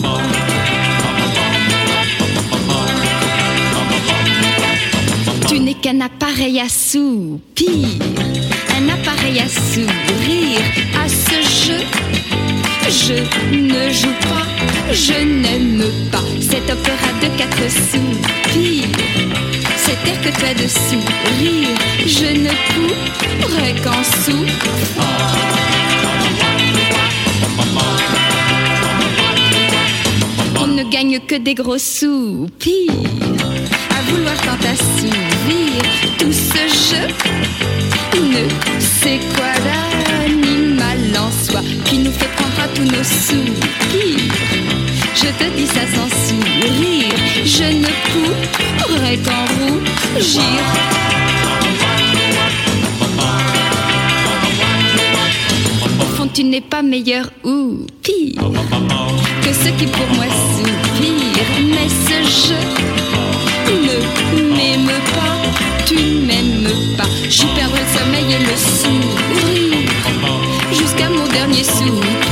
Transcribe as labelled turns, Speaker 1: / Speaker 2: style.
Speaker 1: Tu n'es qu'un appareil à soupir, un appareil à sourire. À ce jeu, je ne joue pas, je n'aime pas cet opéra de 4 soupirs. Cet air que tu as de sourire, je ne pourrais qu'en souffrir. On ne gagne que des gros soupirs à vouloir tant assouvir tout ce jeu. Ne sais quoi d'animal en soi qui nous fait prendre à tous nos soupirs. Je te dis ça sans sourire, je ne pourrais qu'en rougir. Au fond, tu n'es pas meilleur ou pire que ceux qui pour moi soupirent. Mais ce jeu ne m'aime pas, tu ne m'aimes pas. J'y perdrai le sommeil et le sourire jusqu'à mon dernier soupir.